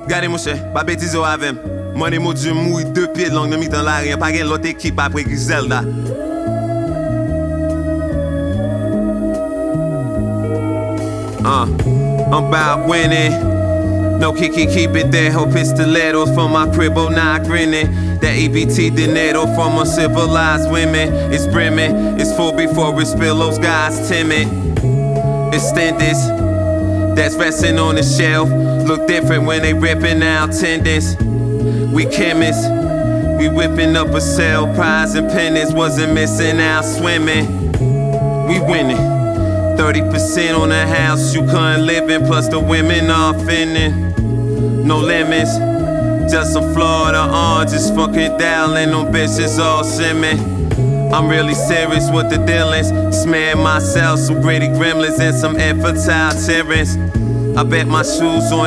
Gade mon chè, pa betizo avem. Mwen mo djou moui 2 pied long nan mi tan la rien. Pa gen lot ekip apre Griselda. I'm about winning. No keep it there. Ho pistoleros from my crib, oh nah grinning. That EBT dinero from uncivilized women. It's brimming, it's full before it spill. Those guys timid. Extenders that's resting on the shelf look different when they ripping out tendons. We chemists, we whipping up a cell. Prize and pennants wasn't missing out swimming. We winning. 30% on the house you couldn't live in, plus the women are finning. No limits, just some Florida oranges, fucking dialing on bitches all simming. I'm really serious with the dealings. Smear myself some gritty gremlins and some infantile tyrants. I bet my shoes on